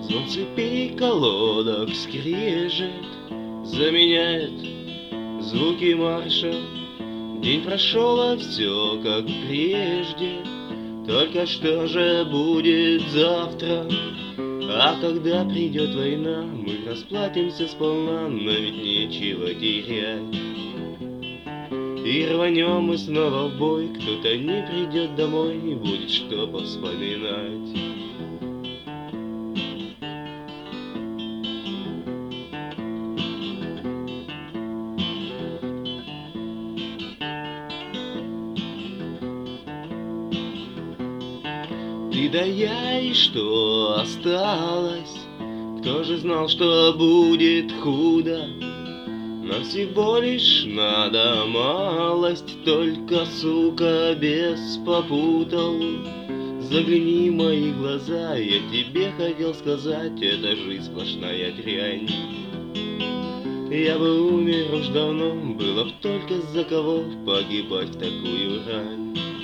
Звон цепей колодок скрежет, заменяет звуки марша. День прошел, а все как прежде. Только что же будет завтра? А когда придет война, мы расплатимся сполна, но ведь нечего терять. И рванем мы снова в бой, кто-то не придет домой, не будет что повспоминать. Ты да я, и что осталось? Кто же знал, что будет худо? Нам всего лишь надо малость, только, сука, бес попутал. Загляни в мои глаза, я тебе хотел сказать, это жизнь сплошная дрянь. Я бы умер уж давно, было б только за кого погибать в такую рань.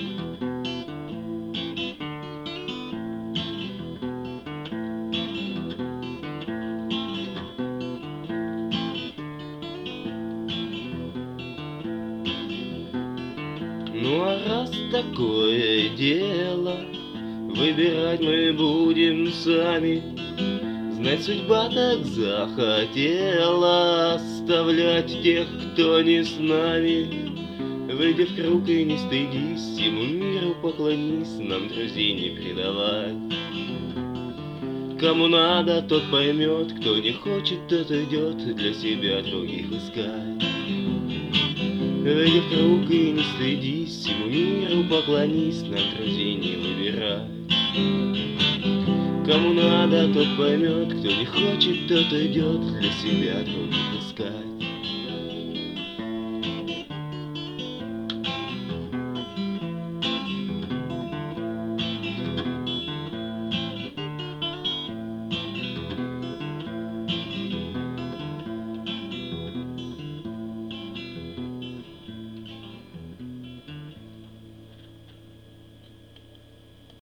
Ну а раз такое дело, выбирать мы будем сами. Знать, судьба так захотела оставлять тех, кто не с нами. Выйди в круг и не стыдись, всему миру поклонись, нам друзей не предавай. Кому надо, тот поймет, кто не хочет, тот идет для себя других искать. Выйди в круг и не стыдись, всему миру поклонись, нам друзей не выбирай. Кому надо, тот поймет, кто не хочет, тот идет для себя других искать.